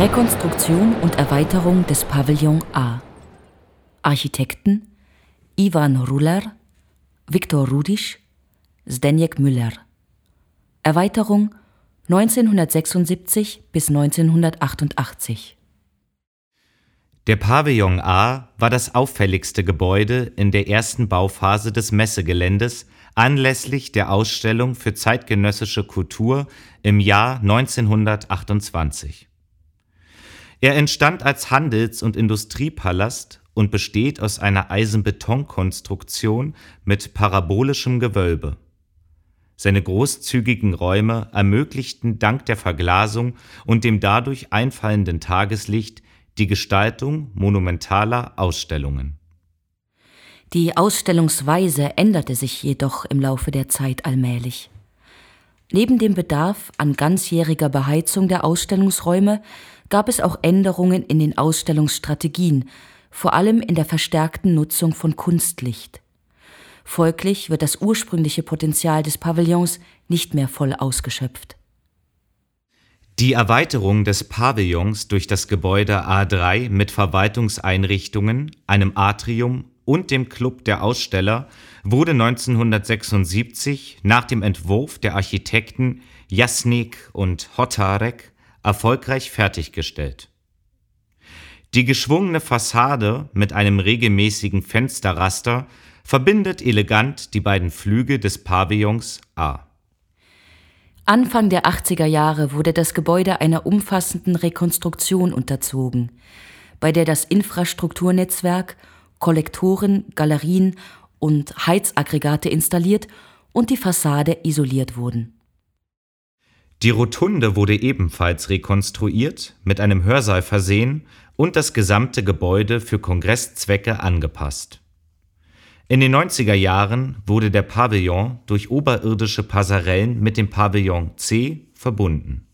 Rekonstruktion und Erweiterung des Pavillon A. Architekten Ivan Ruller, Viktor Rudisch, Zdeněk Müller. Erweiterung 1976 bis 1988. Der Pavillon A war das auffälligste Gebäude in der ersten Bauphase des Messegeländes anlässlich der Ausstellung für zeitgenössische Kultur im Jahr 1928. Er entstand als Handels- und Industriepalast und besteht aus einer Eisenbetonkonstruktion mit parabolischem Gewölbe. Seine großzügigen Räume ermöglichten dank der Verglasung und dem dadurch einfallenden Tageslicht die Gestaltung monumentaler Ausstellungen. Die Ausstellungsweise änderte sich jedoch im Laufe der Zeit allmählich. Neben dem Bedarf an ganzjähriger Beheizung der Ausstellungsräume gab es auch Änderungen in den Ausstellungsstrategien, vor allem in der verstärkten Nutzung von Kunstlicht. Folglich wird das ursprüngliche Potenzial des Pavillons nicht mehr voll ausgeschöpft. Die Erweiterung des Pavillons durch das Gebäude A3 mit Verwaltungseinrichtungen, einem Atrium und dem Club der Aussteller wurde 1976 nach dem Entwurf der Architekten Jasnik und Hotarek erfolgreich fertiggestellt. Die geschwungene Fassade mit einem regelmäßigen Fensterraster verbindet elegant die beiden Flügel des Pavillons A. Anfang der 80er Jahre wurde das Gebäude einer umfassenden Rekonstruktion unterzogen, bei der das Infrastrukturnetzwerk, Kollektoren, Galerien und Heizaggregate installiert und die Fassade isoliert wurden. Die Rotunde wurde ebenfalls rekonstruiert, mit einem Hörsaal versehen und das gesamte Gebäude für Kongresszwecke angepasst. In den 90er Jahren wurde der Pavillon durch oberirdische Passerellen mit dem Pavillon C verbunden.